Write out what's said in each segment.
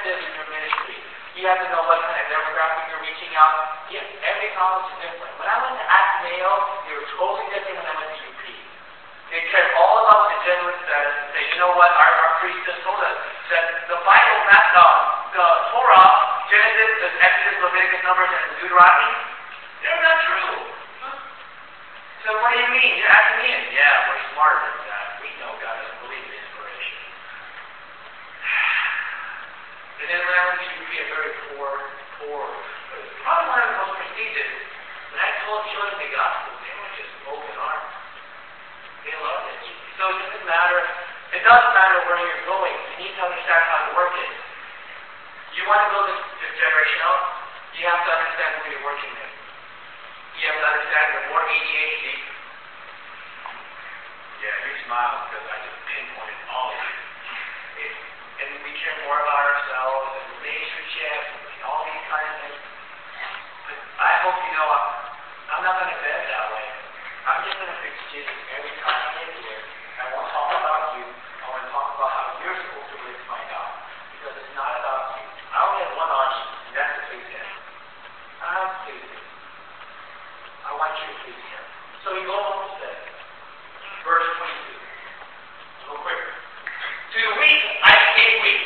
sensitive in your ministry. You have to know what kind of demographic you're reaching out. Yeah, every college is different. When I went to Ateneo, they were totally different when I went to UP. They cared all about the genuine status and say, you know what, our priest just told us that the Bible, the Torah, Genesis, Exodus, Leviticus, Numbers, and Deuteronomy, they're not true. So what do you mean? You're Atenean. Yeah, we're smarter than that. We know God doesn't believe in inspiration. And then when I went to UP, a very poor, probably one of the most prestigious, when I showed them the gospel, they were just open arms. They loved it. So it doesn't matter where you're going. You need to understand how to work it. You want to build this generation up, you have to understand who you're working with. You have to understand the more ADHD. Yeah, you smile because I just pinpointed all of it. And we care more about ourselves and relationships and all these kind of things. But I hope you know I'm not going to bend that way. I'm just going to fix Jesus every time I get here. I won't talk about you. I want to talk about how you're supposed to live my God. Because it's not about you. I only have one audience, and that's to please Him. I have to please Him. I want you to please Him. So he goes on to say, verse 22. Go quick. To the weak, I say weak.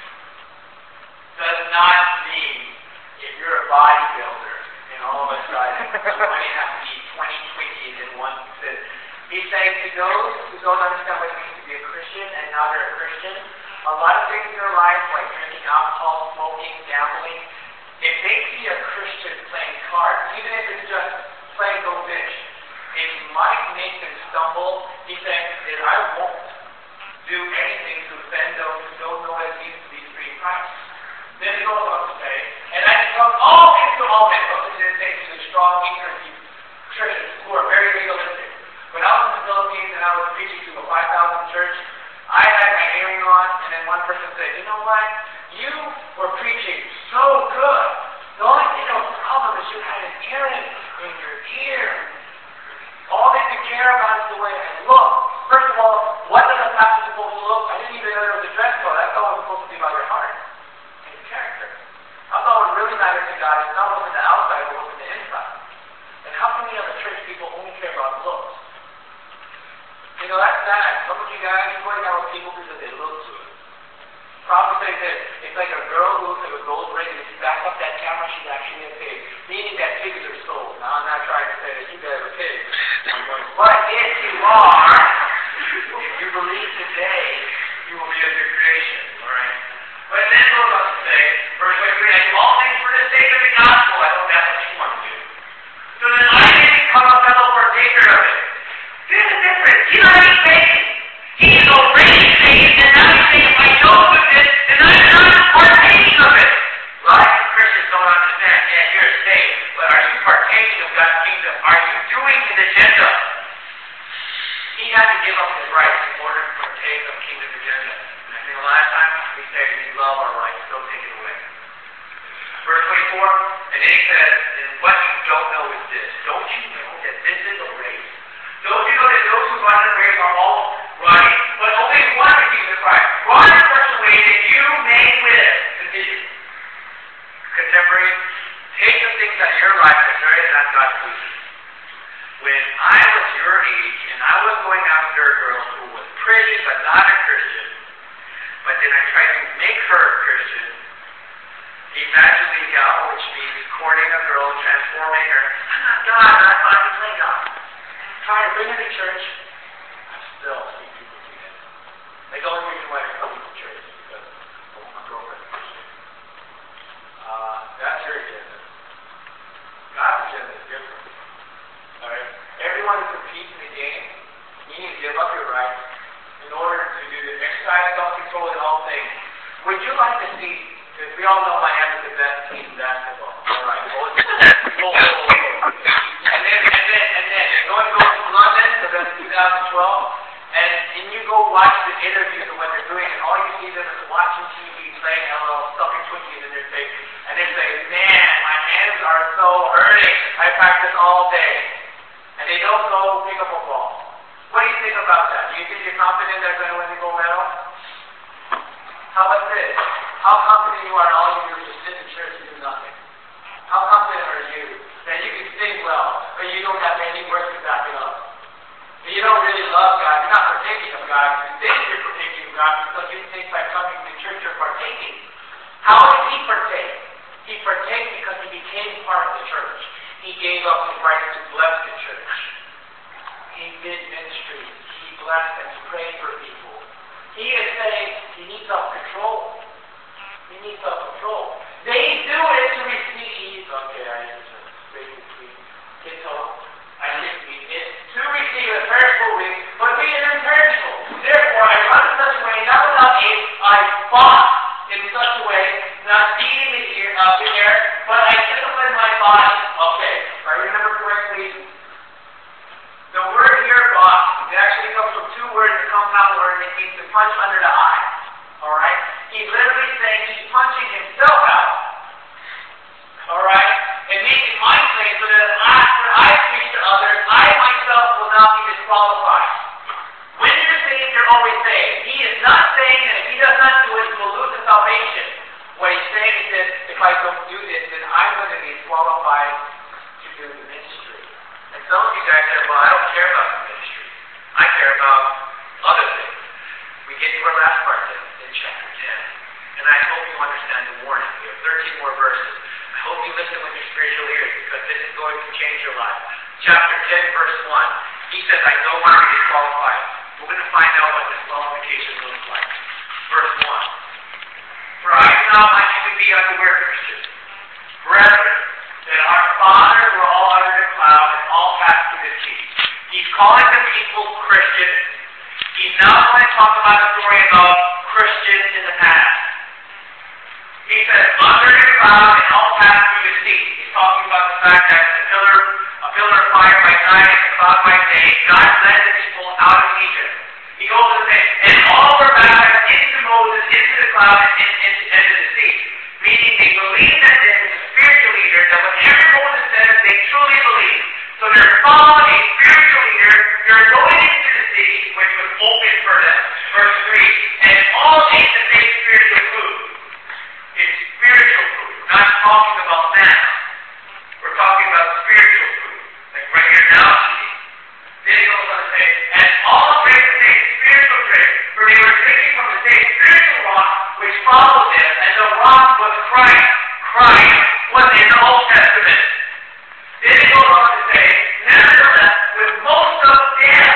Does not mean if you're a bodybuilder and all of a sudden you only have to eat 20 Twinkies in one sit. He's saying to those who don't understand what it means to be a Christian and now they're a Christian, a lot of things in their life, like drinking alcohol, smoking, gambling, if they see a Christian playing cards, even if it's just playing go bitch, it might make them stumble. He's saying that I won't do anything to offend those who don't know what it means to be free in Christ. Then he goes on to say, and I become all men to all men. Those are the strong, ignorant Christians who are very legalistic. When I was in the Philippines and I was preaching to a 5,000 church, I had my hearing on, and then one person said, you know what? You were preaching so good. The only thing that was a problem is you had an earring in your ear. All they could care about is the way I look. First of all, what is a pastor supposed to look? I didn't even know there was a dress code. I thought it was supposed to be about your heart and your character. I thought what really matters to God is not what's in the outside, but what's in the inside. And how can we have a church people only care about looks? You know, that's sad. Some of you guys, you're going out with people because they look good. Probably say that it's like a girl who looks like a gold ring, and if you back up that camera, she's actually a pig. Meaning that pigs are sold. Now, I'm not trying to say that you guys are pigs. But if you are, if you believe today, you will be a good creation. Alright? But then it goes on to say, verse 23, I do all things for the sake of the gospel. I hope that's what you want to do. So that I may become a fellow partaker of it. There's a difference. He's already saved. He's already saved, and now he's saying, if I don't do this, then I'm not partaking of it. A lot of Christians don't understand. Yeah, you're saved, but are you partaking of God's kingdom? Are you doing His agenda? He had to give up his rights in order to partake of kingdom agenda. And I think a lot of times we say we love our rights, don't take it away. Verse 24, and then he says, and what you don't know is this. Don't you know that this is a race? Don't you know that those who run in the race are all running, but only one receives the prize? Run in such a way that you may win. Continue. Contemporary, take the things out of your life that are not God's pleasing. When I was your age, and I was going after a girl who was pretty but not a Christian, but then I tried to make her a Christian, evangelical, which means courting a girl, transforming her. I'm not God, I thought I could play God. Trying to bring her to church, I still see people do that. Like the only reason why they're coming to church is because I want my girlfriend to Christian. That's your agenda. God's agenda is different. Alright? Everyone who competes in the game, you need to give up your rights in order to do the exercise, self-control, and all things. Would you like to see, because we all know Miami is the best team in basketball. Alright, and then you're going to go to London, because that's 2012, and you go watch the interviews of what they're doing, and all you see them is watching TV, playing LOL, stuffing Twinkies in their face, and they say, man, my hands are so hurting. I practice all day. And they don't go pick up a ball. What do you think about that? Do you think you're confident they're going to win the gold medal? How about this? How confident you are in all you do is just sit in church and do nothing? How confident are you that you can sing well, but you don't have any work to back it up? And you don't really love God. You're not partaking of God. You think you're partaking of God because you think by coming to church you're partaking. How did he partake? He partaked because he became part of the church. He gave up his right to bless the church. He did ministry. He blessed and he prayed for people. He is saying he needs self-control. He needs self-control. They do it to receive. Okay, I just basically get told. I think we need to receive a perishable week, but we are imperishable. Therefore, I run in such a way, not without aim, I fought in such a way, not beating the air, but I discipline my body. Okay, if I remember correctly, the word here, box, it actually comes from two words, a compound word, it means to punch under the eye. Alright? He's literally saying he's punching himself out. Alright? And making my claim so that after I preach to others, I myself will not be disqualified. When you're saved, you're always saved. He is not saying that if he does not do it, he will lose his salvation. What he's saying is that if I don't do this, then I'm going to be disqualified to do the ministry. And some of you guys say, well, I don't care about the ministry. I care about other things. We get to our last part in chapter 10. And I hope you understand the warning. We have 13 more verses. I hope you listen with your spiritual ears because this is going to change your life. Chapter 10, verse 1. He says, I don't want to be disqualified. We're going to find out what disqualification looks like. Verse 1. For I do not want you to be unaware, Christians, brethren, that our fathers were all under the cloud and all passed through the sea. He's calling the people Christians. He's now going to talk about a story about Christians in the past. He says, under the cloud and all passed through the sea. He's talking about the fact that a pillar of fire by night and a cloud by day, God led the people out of Egypt. He goes on to say, and all were baptized into Moses, into the cloud, and into the sea. Meaning they believed that there was a spiritual leader, that whatever Moses says, they truly believe. So they're following a spiritual leader, they're going into the sea, which was open for them, verse 3, and all ate the same spiritual food. It's spiritual food. We're not talking about manna. We're talking about spiritual food. Like right here now, then he goes on to say, and all drank the same spiritual drink, for they were drinking from the same spiritual rock which followed them, and the rock was Christ. Christ was in the Old Testament. Then he goes on to say, nevertheless, with most of them,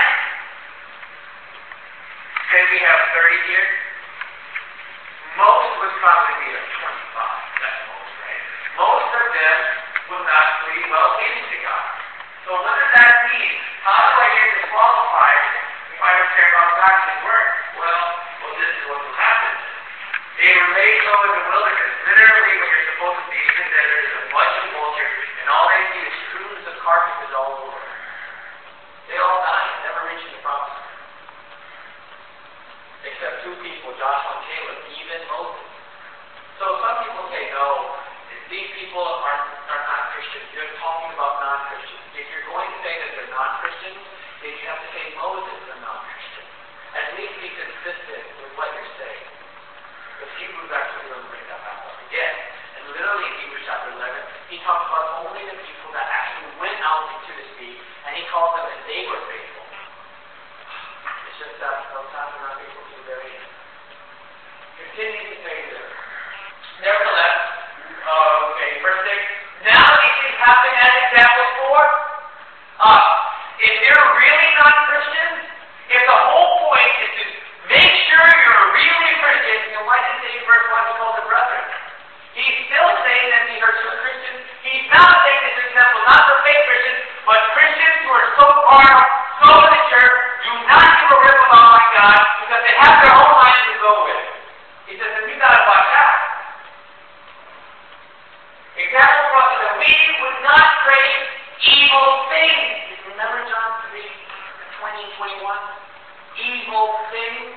say we have 30 here, most would probably be like 25. That's most, right? Most of them would not be well pleasing to God. So what does that mean? How do I get disqualified if I don't care about God and His Word? Well, this is what will happen. They were laid low in the wilderness. Literally, when you're supposed to be in the desert, there's a bunch of vultures, and all they see is streams of carcasses all over. They all died, never reaching the promised land. Except two people, Joshua and Caleb, even Moses. So some people say, no, these people are not Christians. You're talking about non-Christians. If you're going to say that they're non-Christians, then you have to say Moses is a non-Christian. At least be consistent with what you're saying. Because Hebrews actually going to bring that back up again. And literally in Hebrews chapter 11, he talks about only the people that actually went out into the sea, and he calls them and they were faithful. It's just that sometimes they're not faithful to the very end. Continue to say this. Nevertheless, verse 6. Now these things happen as examples for us. If you're really not Christians, if the whole point is to make sure you're really Christian, then why did he say in verse 1 he calls them brethren? He's still saying that these are true Christians. He's not saying this example, not the fake Christians, but Christians who are so carnal, so immature, do not give a rip about my God, because they have their own lives to go with. He says, and you gotta watch out. Example for us is that we would not crave evil things. Remember John 3, 20 and 21? Evil things.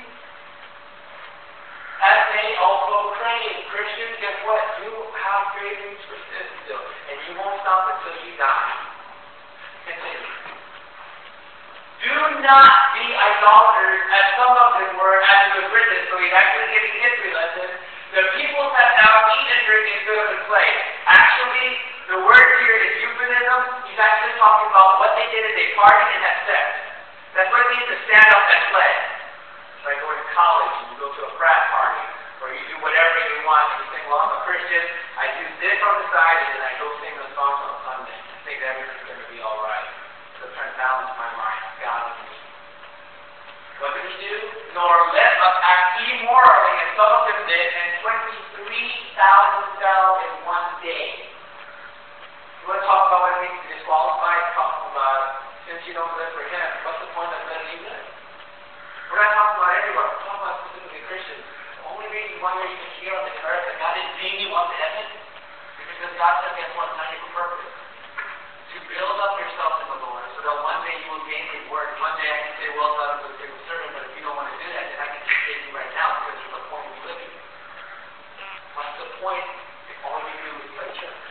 As they also crave. Christians, guess what? You have cravings for sin still. And you won't stop until you die. Continue. Do Do not be idolaters, as some of them were, as it was written. So he's actually giving a history lesson. The people sat down, eat and drink, and stood up and play. Actually, the word here is euphemism. He's actually talking about what they did is they partied and had sex. That's what it means to stand up and play. It's like going to college and you go to a frat party, or you do whatever you want, and you think, well, I'm a Christian, I do this on the side, and then I go sing those songs on Sunday. I think everything's going to be all right. So trying to balance my mind, God with me. What did he do? Nor let us act immorally, and some of them did, and 23,000 fell in one day. You want to talk about what it means to be disqualified? Talking about, since you don't live for him, what's the point of letting you live? We're not talking about everyone. We're talking about specifically Christians. The only reason why you're even here on this earth and God didn't name you up to heaven is because God said, guess what? It's not your purpose. To build up yourself in the Lord so that one day you will gain reward. One day I can say, well done, good servant, but if you don't want to do that, then I can just take you right now because there's a point in living. What's the point if all you do is play church?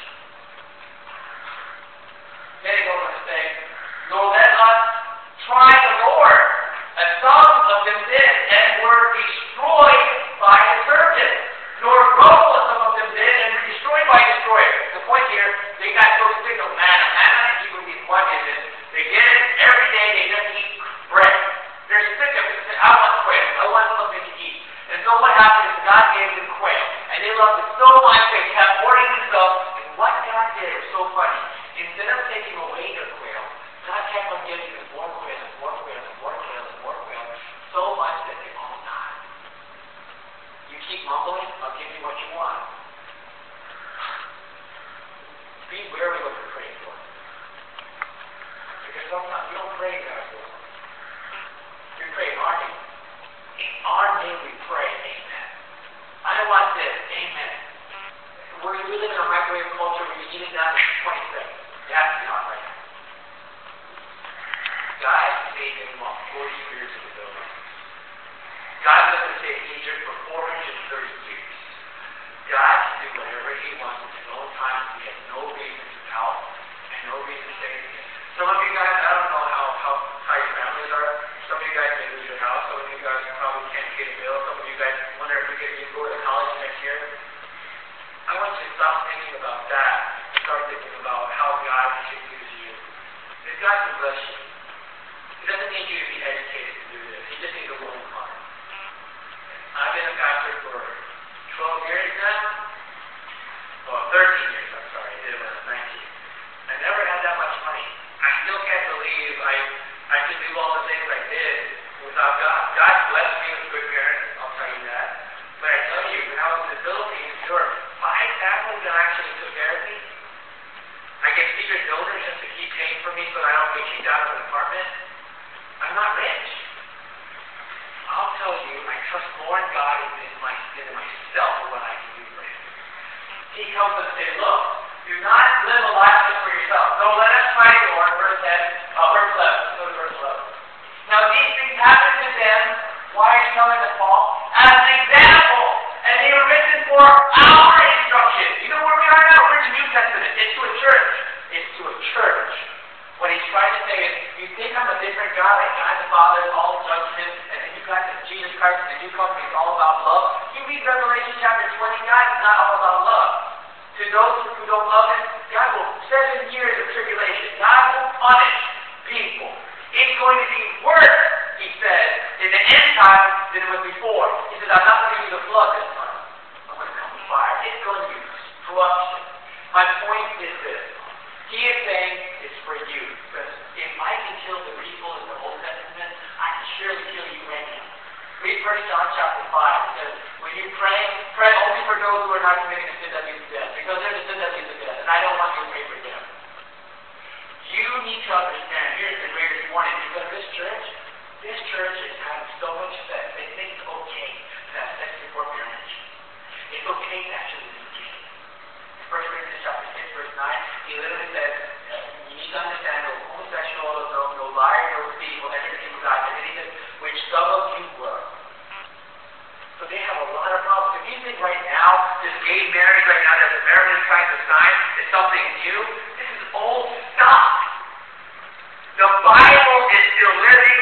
Then he goes on to say, nor let us try the Lord, as some of them did, and were destroyed by the serpent. Nor grow as some of them did, and were destroyed by destroyers. The point here, they got so sick of manna. Manna in Hebrew means what is it? They get it every day, they just eat bread. They're sick of it. They say, I want quail. I want something to eat. And so what happened is God gave them quail. And they loved it so much they kept hoarding themselves. And what God did was so funny. Instead of taking away their quail, God kept on giving them more quail and more quail and more quail and more quail, so much that they all died. You keep mumbling, I'll give you what you want. Be wary what you pray for. Because sometimes you don't pray God for. We pray in our name. In our name we pray, amen. I want this, amen. We live in a microwave culture where you eat it down in 20 seconds. It has to be hot right now. God made them about 40 years ago. God let them stay in Egypt for 430 years. God can do whatever he wants in his own time. He has no reason to doubt and no reason to say anything. Some of you guys, I don't know how your families are. Some of you guys may lose your house. Some of you guys probably can't pay the bill. Some of you guys wonder if you go to college next year. I want you to stop thinking about that and start thinking about how God can use you. If God can bless you, he doesn't need you to be educated to do this. He just needs a willing heart. I've been a pastor for 12 years now. Well, 13 years, I'm sorry. I did it when I was 19. I never had that much money. I still can't believe I could do all the things I did without God. God blessed me with good parents, I'll tell you that. But I tell you, when I was in the Philippines, there were 5 families that actually took care of me. I get secret donors just to keep paying for me so that I don't get kicked out of an apartment. I'm not rich. I'll tell you, I trust more in God than in myself and what I can do for him. He comes and says, look, do not live a life just for yourself. No, let us try the Lord, verse 11. Go to verse 11. Now these things happened to them. Why are you telling us, Paul? As an example. And they were written for our instruction. You know where we are now? We're in the New Testament. It's to a church. It's to a church. What he's trying to say is, you think I'm a different God, like God the Father, all judgment, and then you got this Jesus Christ, and you come and it's all about love. You read Revelation chapter 20, God is not all about love. To those who don't love him, God will 7 years of tribulation. God will punish people. It's going to be worse, he said, in the end time than it was before. He says, I'm not going to use a flood this time. I'm going to come with fire. It's going to be destruction. My point is this. He is saying it's for you. Because if I can kill the people in the Old Testament, I can surely kill you right now. Read 1 John chapter 5. It says, when you pray only for those who are not committing a sin that leads to death. Because there's a sin that leads to death. And I don't want you to pray for them. You need to understand, here's the greatest warning, because this church is having so much sex. They think it's okay to have sex before marriage. It's okay to actually be gay. In 1 Corinthians chapter 6, verse 9, he literally says, you need to understand, no homosexual, no liar, no thief will enter the kingdom of God. And then he says, which some of you were. So they have a lot of problems. If you think right now, this gay marriage right now that the Maryland's trying to sign is something new, this is old stuff. The Bible is still living.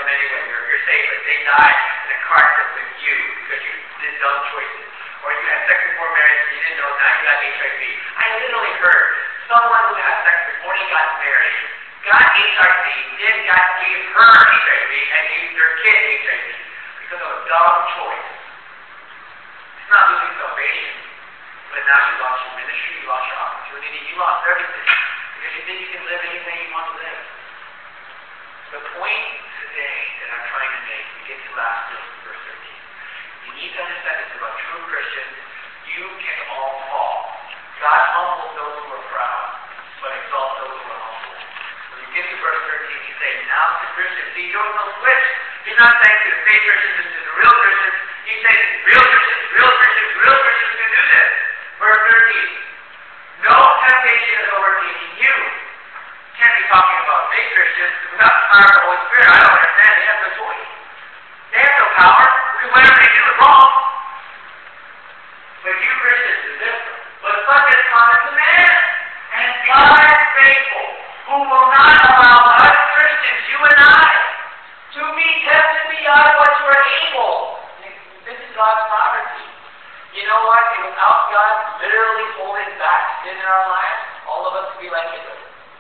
anyway. You're safer. They die in a car accident with you because you did dumb choices. Or you had sex before marriage and you didn't know, now you got HIV. I literally heard someone who had sex before he got married, got HIV, then gave her HIV, and gave their kid HIV because of a dumb choice. It's not losing salvation, but now you lost your ministry, you lost your opportunity, you lost everything because you think you can live anything you want to live. The point today that I'm trying to make, we get to last verse 13. You need to understand this about true Christians. You can all fall. God humbles those who are proud, but exalts those who are humble. When you get to verse 13, he's saying, now to Christians. See, you don't know which. He's not saying to the fake Christians and to the real Christians. He's saying real Christians can do this. Verse 13. No temptation is overtaking you. Can't be talking about fake Christians without the power of the Holy Spirit. I don't understand. They have no choice. They have no power. Whatever they do is wrong. But you Christians is different. But such as common to man. And God is faithful, who will not allow us Christians, you and I, to be tempted beyond what you are able. This is God's sovereignty. You know what? Without God literally holding back sin in our lives, all of us would be like Hitler.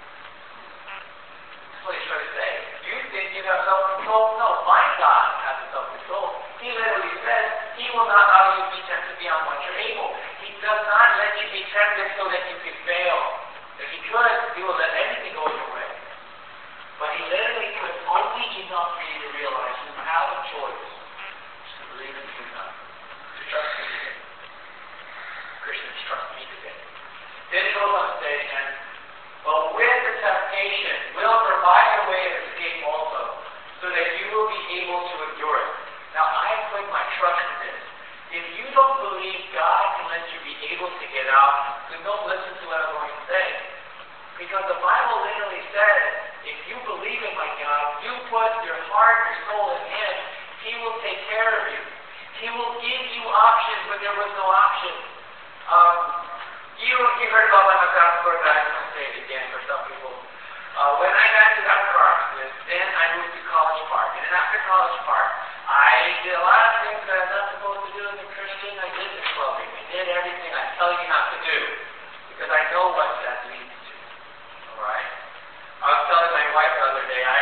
That's what he's trying to say. You think you have self-control? No, my God has self-control. He literally says, He will not allow you to be tempted beyond what you're able. He does not let you be tempted so that you can fail. If He could, He will let everything go your way. But He literally puts only enough for you to realize you have a choice to believe in Him, to trust me today. Christians, trust me today. Then He goes on to say again, but with the temptation will provide a way of escape also, so that you will be able to endure it. Now, I put my trust in this. If you don't believe God can let you be able to get out, then don't listen to what I'm going to say. Because the Bible literally says, if you believe in my God, you put your heart, your soul in Him, He will take care of you. He will give you options when there was no option. You heard about my McCown story, but I just want to say it again for some people. When I got into that car accident, then I moved to College Park. And then after College Park, I did a lot of things that I'm not supposed to do as a Christian. I did the clubbing. I did everything I tell you not to do. Because I know what that leads to. Alright? I was telling my wife the other day,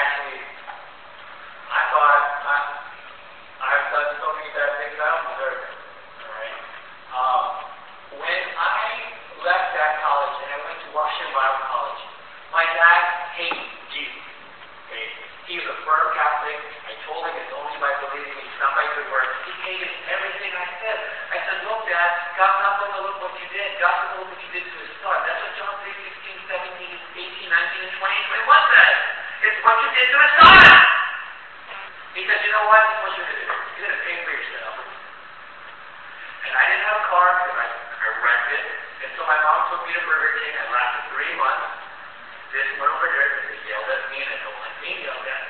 I thought I've done so many bad things I don't deserve it. Alright? When I left that college and I went to Washington Bible College, my dad hated Jesus. Okay? He was a firm Catholic. I told him it's only by believing me, it's not by good works. He hated everything I said. I said, look, Dad, God's not going to look what you did. God's going to look what you did to His Son. That's what John 3:16, 17, 18, 19, and 20, and 21 says. It's what you did to His Son. He said, you know what? It's what you're going to do. You're going to pay for yourself. And I didn't have a car because I rented. And so my mom took me to Burger King. I lasted 3 months. This one over there, they yelled at me, and I don't like being yelled at.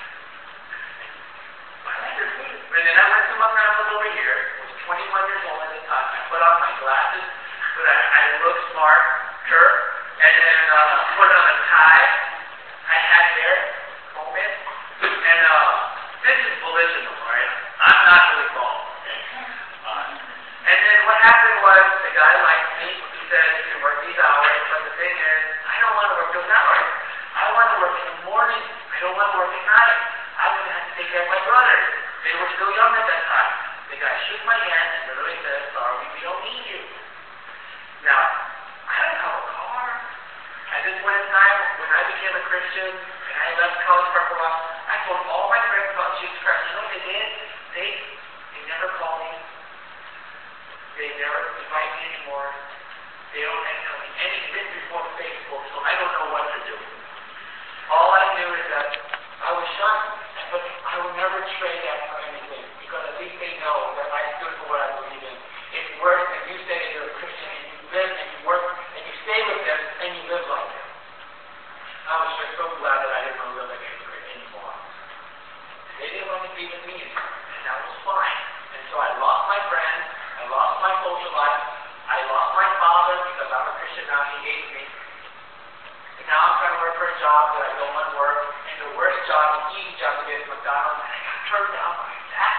I like their food. And then I went to McDonald's over here. I was 21 years old at the time. I put on my glasses so that I looked smarter. And then put on a tie. I had hair, comb it. And this is volitional, right? I'm not really bald. Okay? And then what happened was the guy liked me. He said, you can work these hours, but the thing is, I don't want to work those hours. I want to work in the morning. I don't want to work at night. I'm going to have to take care of my brothers. They were still young at that time. The guy shook my hand and literally said, sorry, we don't need you. Now, I don't have a car. At this point in time, when I became a Christian and I left College Park for a while, I told all my friends about Jesus Christ. You know what they did? They never called me. They never invite me anymore. They don't tell me anything before Facebook, so I don't know what to do. All I knew is that I was shunned, but I would never trade that for anything, because at least they know that I stood for what I believe in. It's worse than you say that you're a Christian and you live and you work and you stay with them and you live like them. I was just so glad that I didn't want to live like hypocrite anymore. They didn't want to be with me anymore, and that was fine. And so I lost my friends, I lost my social life, I lost my father because I'm a Christian now, he hates me. And now I'm trying to work for a job that I don't want to work, and the worst job, the easy job to get at McDonald's, and I got turned down by that.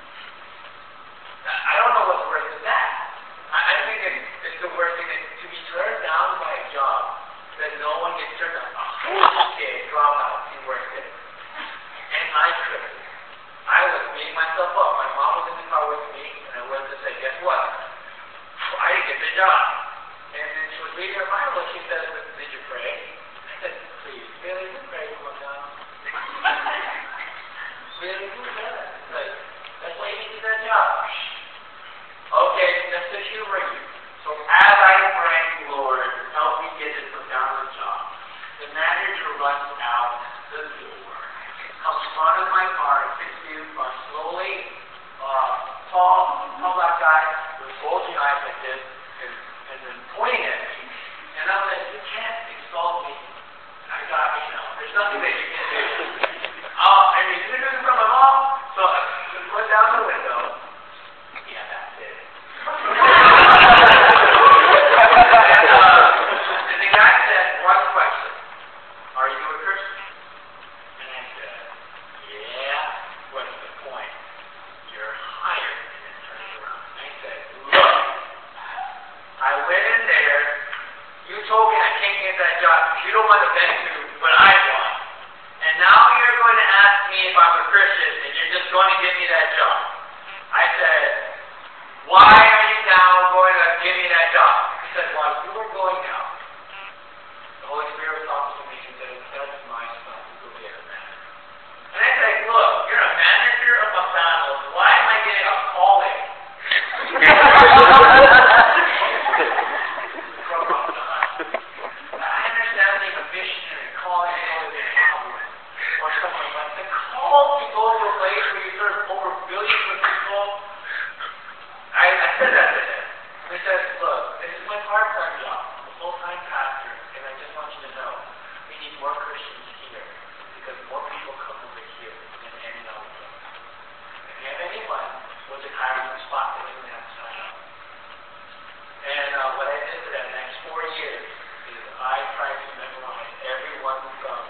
I don't know what's worse than that. I think it's the worst thing to be turned down by a job that no one gets turned down. Okay, drop out, see where it is. And I couldn't. I was beating myself up. My mom was in the car with me, and I went to say, guess what? I didn't get the job. And then she was reading her Bible, and she said, did you pray? I said, please, really, who prayed for McDonald's? Really, who does? Like, that's why you didn't get that job. Okay, that's the humor you. So as I'm praying, Lord, help me get this McDonald's job, the manager runs out the door, comes front of my car, 6 feet in front, slowly, tall black guy with bulging eyes like this, and then pointing at me. And I'm like, you can't insult me. There's nothing that you can do. And he's doing this from my mom, so I put down the window. Yeah, that's it. And the guy said, one question. Are you a Christian? And I said, yeah. What's the point? You're hired. And then turned around. And I said, look, I went in there. You told me I can't get that job because you don't want to benefit what I want. And now you're going to ask me if I'm a Christian and you're just going to give me that job. I said, why are you now going to give me that job? He said, while you were going out, the Holy Spirit was talking to me and said, that's my son, go get a manager. And I said, look, you're a manager of McDonald's. Why am I getting a calling? From McDonald's. I understand being a missionary, calling to go to Zimbabwe or something, but the call to go to a place where you serve over billions of people, I said that to him. I said, look, this is my part-time job. I'm a full-time pastor, and I just want you to know, we need more Christians here, because more people come over here than any other place. If you have anyone, we'll just hire them on the spot, they don't have to sign up. And what I did for the next 4 years is I tried to memorize everyone's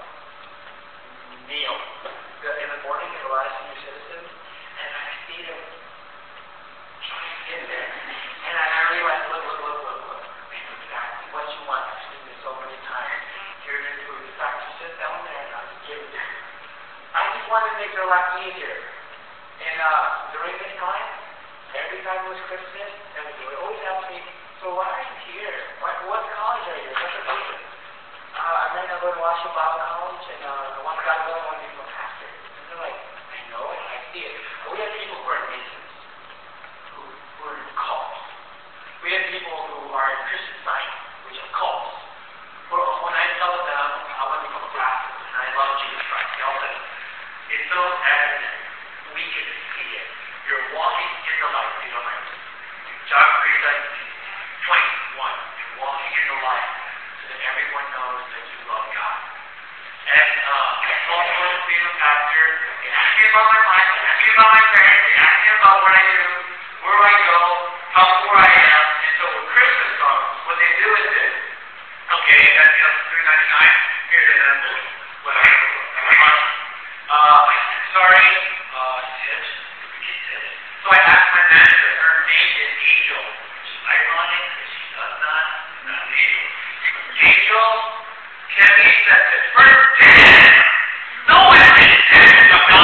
meal. In the morning, there were a lot of senior citizens, and I see them trying to get there. And I realized, look. They know exactly what you want. I've seen this so many times. Here's your food. In fact, you sit down there and I'll just give it to you. I just wanted to make their life easier. And during this time, every time it was Christmas, and they would always ask me, so why are you here? What college are you? What's your major? I might not go to Washington Bible College, and I want God to want to become a pastor. And they're like, I know it, I see it. But we have people who are Masons, who are in cults. We have people who are in Christian Science, which are cults. When I tell them that I want to become a pastor, and I love Jesus Christ, they all say, it's so evident. We can see it. You're walking in the light. You know, like John 3:21. You're walking in the light so that everyone knows that you love God. And I told them to be a pastor. They asked me about my life. They asked me about my parents. They asked me about what I do, where I go, how poor I am. And so when Christmas comes, what they do is this. Okay, that's $3.99. Here's an envelope. Whatever. Sorry. Tips. Tips. So I asked my manager. Her name is Angel. Which is ironic because she does not. Not Angel. Angel, can we accept this? First, no one did that.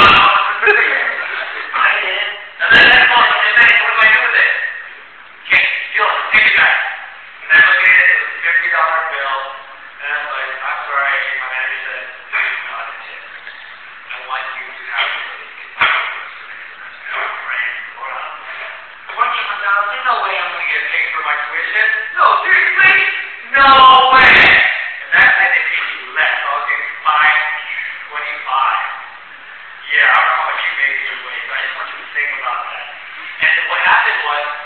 I did. And then I called him and said, what do I do with it? Okay, Gil, take it back. And I looked at it, it was a $50 bill. And I was like, I'm sorry. My manager said, this is not a tip. I want you to have this. There's no way I'm going to get paid for my tuition. No, seriously? No way. And that's it. They paid you less. I'll give you $5.25. Yeah, I don't know what you made your way, but I just want you to think about that. And what happened was,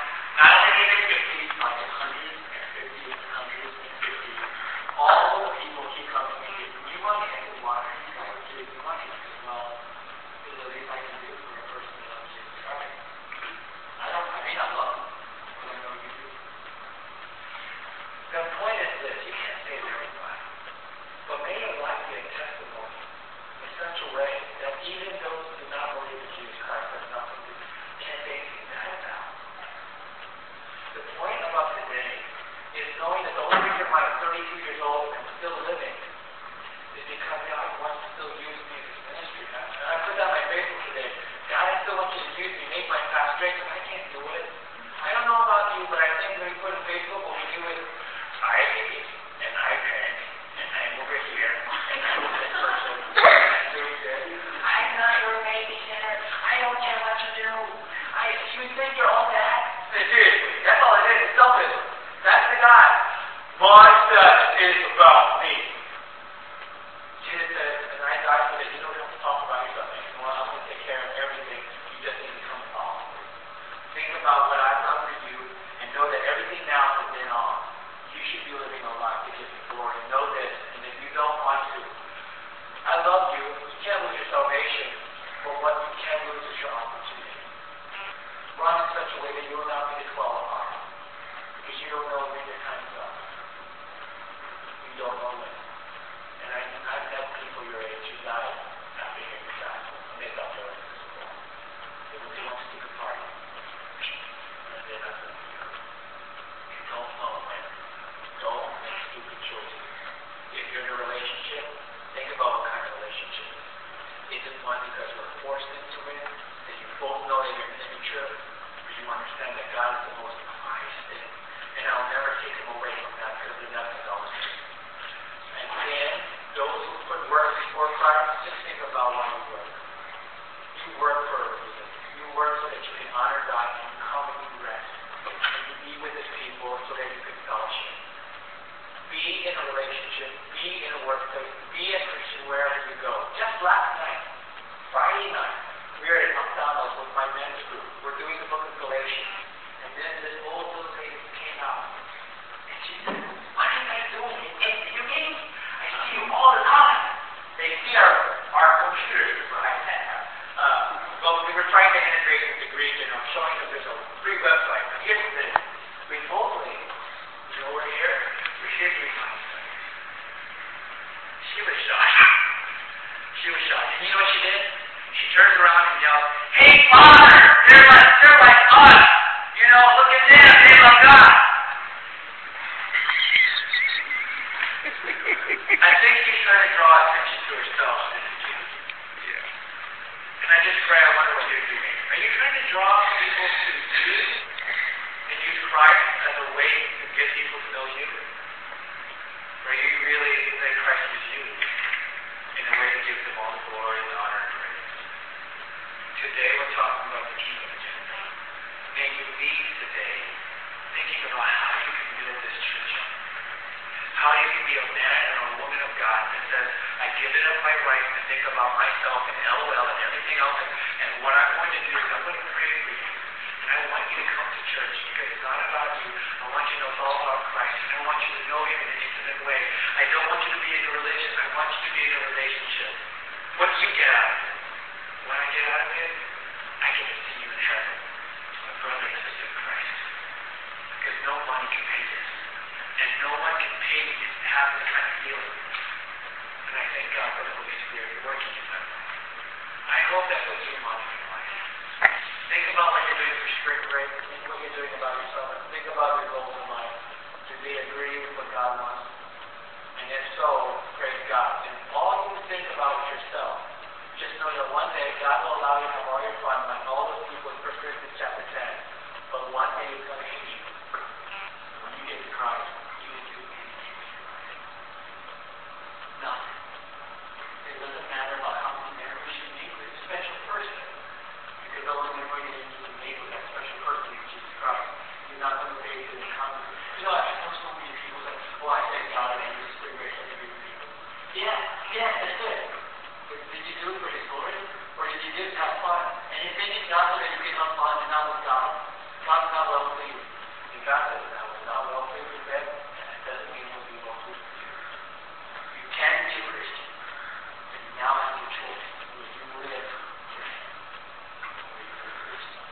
just think about why you work. You work for a reason. You work so that you can honor God and you come and you rest. And you be with His people so that you can fellowship. Be in a relationship. Be in a workplace. Be a Christian wherever you go. Just last night, Friday night, we were at McDonald's with my men's group. We're doing the book of Galatians. And then this old little lady came out. And she said, what are you guys doing? In video games? I see you all the time. They see our computers, is what I said. Well, we were trying to integrate with the Greek, and I'm showing that there's a free website. But here's the thing. We both ladies, we're here. We're here doing my stuff. She was shocked. She was shocked. And you know what she did? She turns around and yells, hey, Father, they're like us. You know, look at them. They love God. I think she's trying to draw attention to herself. And I just pray, I wonder what you're doing. Are you trying to draw people to you and use Christ as a way to get people to know you? Or are you really let Christ use you in a way to give them all the glory, the honor, and praise? Today we're talking about the kingdom agenda. May you leave today thinking about how you can build this church up. How you can be a man or a woman of God that says, I give it up my right to think about myself and LOL and everything else. And what I'm going to do is I'm going to pray for you. And I want you to come to church because it's not about you. I want you to know it's all about Christ. And I want you to know Him in an intimate way. I don't want you to be in a religion. I want you to be in a relationship. What do you get out of it? When I get out of it, I get to see you in heaven. A brother and sister in Christ. Because no money can pay this. And no one can pay me to have this kind of feeling. And I thank God for the Holy Spirit working in that way. I hope that's what you want in your life. Think about what you're doing for spring break. Think what you're doing about yourself. And think about your goals in life. Do they agree with what God wants? And if so, praise God. And all you think about is yourself. Just know that one day God will allow you to have all your fun like all those people in 1 Corinthians chapter 10. But one day He's going to hit you. When you get to Christ, you will do anything with your life. Nothing. It doesn't matter about how many memories you make with a special person. Because the only memory that you need to make with that special person is Jesus Christ. You're not going to make it in the conference. You know, I know so many people that, well, I thank God that I use spring break to be with people. Yeah, that's good. But did you do it for His glory? Or did you just have fun? And if it's not so that you can have fun and not with God, God's not well pleased. And God says that was not well pleased with them, and it doesn't mean it will be well pleased with you. You can be a Christian, but you now have your choice. Will you live for Him? Or will you live for yourself?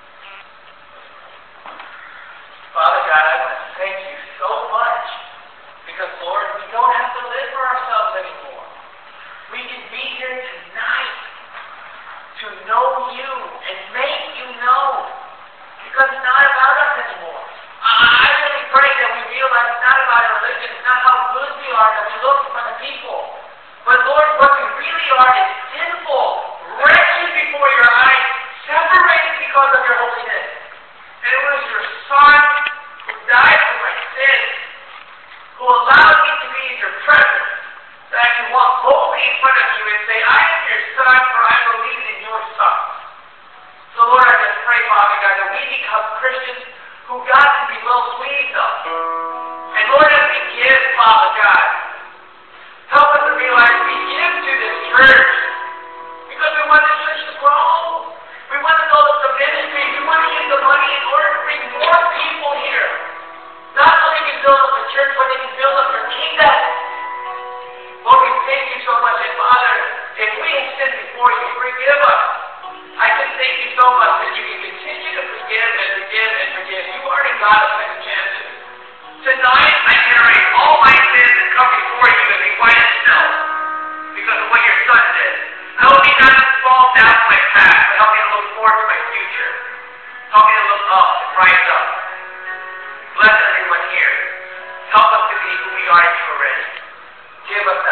Father God, I want to thank you so much because, Lord, we don't have to live for ourselves anymore. We can be here tonight to know you and make you know because it's not about us anymore. I really pray that we realize it's not about our religion, it's not how good we are that we look in front of people. But Lord, what we really are is sinful, wretched before your eyes, separated because of your holiness. And it was your Son who died for my sins, who allowed me to be in your presence, that I can walk boldly in front of you and say, I am your Son, for I believe in your Son. So Lord, I just pray, Father God, that we become Christians who God can be well pleased of. And Lord, as we give, Father God, help us to realize we give to this church because we want this church to grow. We want to build up the ministry. We want to use the money in order to bring more people here. Not so they can build up the church, but they can build up your kingdom. Lord, we thank you so much. And Father, if we have sinned before you, forgive us. I just thank you so much that you can continue to forgive and forgive and forgive. You are a God of second chances. Tonight, I narrate all my sins and come before you and be white as snow because of what your Son did. Help me not to fall down my path, but help me to look forward to my future. Help me to look up and rise up. Bless everyone here. Help us to be who we are in you already. Give us that